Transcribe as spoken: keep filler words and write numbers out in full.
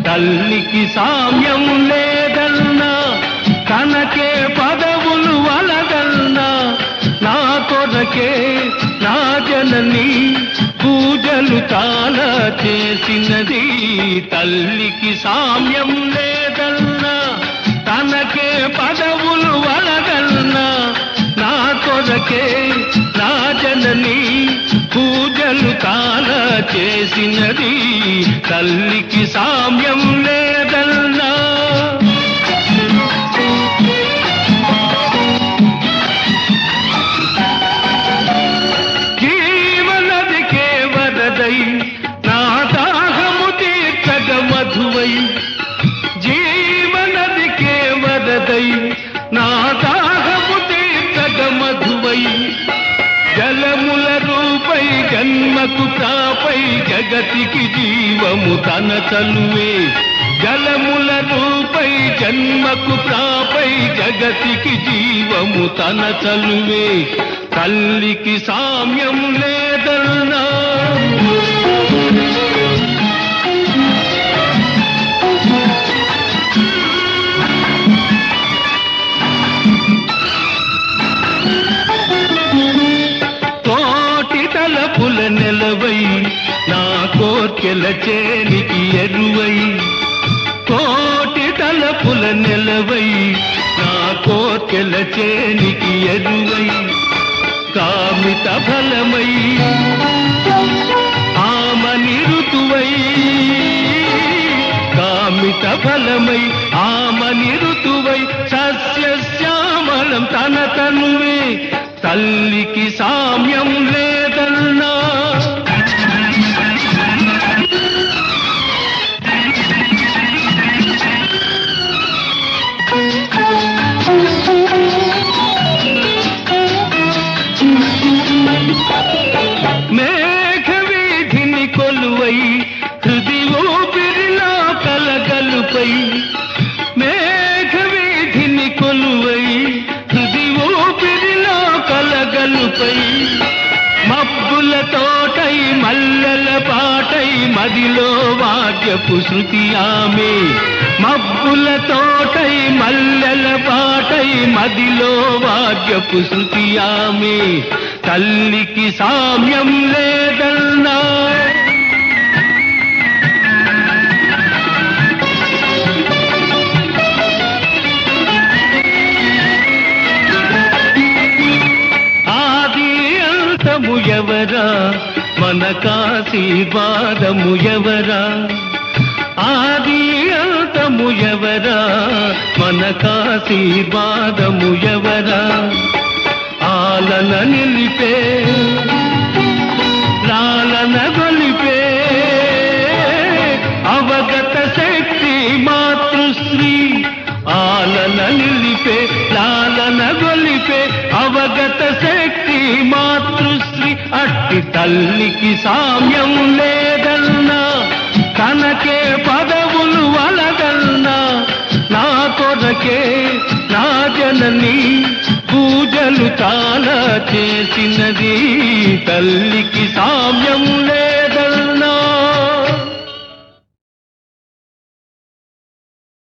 తల్లికి సామ్యం లేదన్నా, తనకే పదవులు వలదన్నా, నా కొరకే నా జనని పూజలు తాలా చేసినది. తల్లికి సామ్యం లేదన్నా, తనకే పదవులు వలదన్నా, నా కొరకే నా జనని పూజలు తాలా చేసినది. తల్లికి సామ్యం లేదన్నా. జీవనదికే వరదై నా దాహము తీర్చగ మధువై, జీవనదికే వరదై నా దాహము తీర్చగ మధువై, జలముల రూపై జన్మకు ప్రాపై జగతికి జీవము తన చలువే, జలముల రూపై జన్మకు ప్రాపై జగతికి జీవము తన చలువే. తల్లికి సామ్యం లేదన్నా, తలపుల నెలవై నా కోర్కెల చేనికి ఎరువై, కోటి తలపుల నెలవై నా కోర్కెల చేనికి ఎరువై, కామిత ఫలమై ఆమని ఋతువై, కామిత ఫలమై ఆమని ఋతువై, సస్యశ్యామలం తన తనువే. తల్లికి సామ్యం లేదన్నా, మేఘవీధిని కొలువై హృది ఊపిరిలో కలగలుపై, మేఘవీధిని కొలువై హృది ఊపిరిలో కలగలుపై, మబ్బుల తోటై మల్లెల పాటై మదిలో వాద్యపు శృతి ఆమె, మబ్బుల తోటై మల్లెల పాటై మదిలో వాద్యపు శృతి ఆమె. తల్లికి సామ్యం లేదన్నా, ఎవరా మనకాశీర్వాదము ఎవరా, ఆది అంతము ఎవరా మనకాశీర్వాదము ఎవరా, ఆలన నిలిపే లాలన గొలిపే అవగత శక్తి మాతృశ్రీ, ఆలన నిలిపే లాలన గొలిపే అవగత శక్తి మాతృశ్రీ. అట్టి తల్లికి సామ్యం లేదన్నా, తనకే పదవులు వలదన్నా, నా కొరకే నా జనని పూజలు తాలా చేసినది. తల్లికి సామ్యం లేదు.